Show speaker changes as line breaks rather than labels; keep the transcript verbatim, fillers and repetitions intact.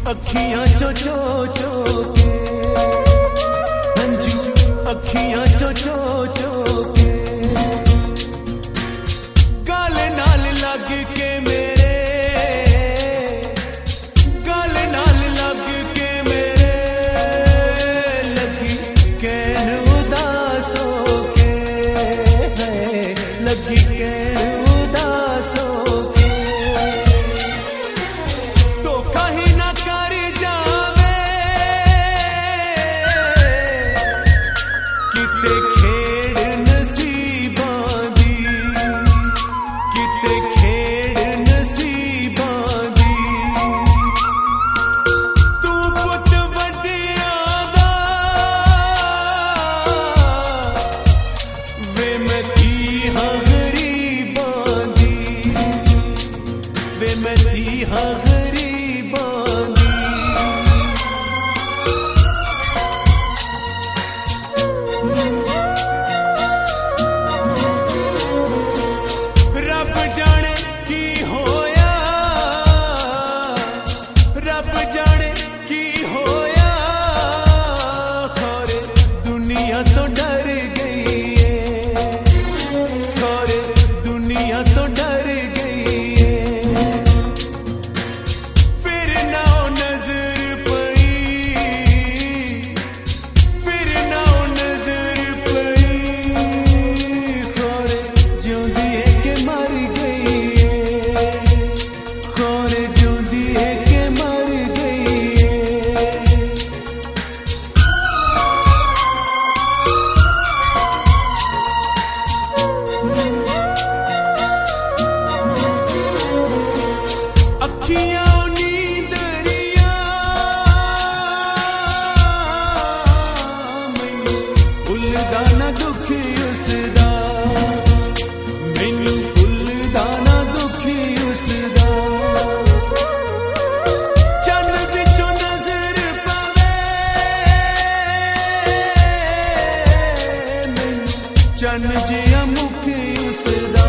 अखियां चो चो चो के हंजू अखियां चो चो चो के गल नाल लग के मेरे गल नाल लग के मेरे लगी कैन उदास हो के है लगी कैन उदास हो के तो कहीं ना कर जावे किते खेड़ नसीबां दी किते खेड़ नसीबां दी तू पुत वड्डियां दा वे मैं थी हां गरीबां दी वे मैं थी हां गरीबां दी रब जाने की होया रब जाने की होया खौरे दुनिया तो डर गई है खौरे दुनिया तो डर गई है फिर ना नजर पई फिर ना नजर पई खौरे जिंदी है के मर गई है खौरे जिंदी है के मर गई है अखियां नींदरिया मैनू भुलदा ना दुख उसदा मैनू भुलदा ना दुख उसदा चन विचों नजर पवे मैनू चन जिहा मुख उसदा